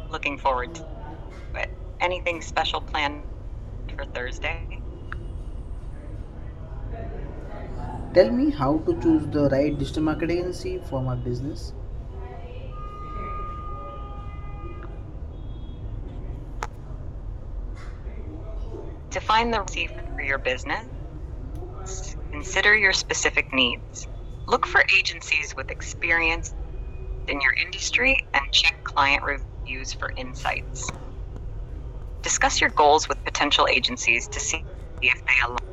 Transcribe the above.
Looking forward to it. Anything special planned for Thursday? Tell me how to choose the right digital marketing agency for my business. To find the agency for your business, consider your specific needs. Look for agencies with experience in your industry and check client reviews for insights. Discuss your goals with potential agencies to see if they align.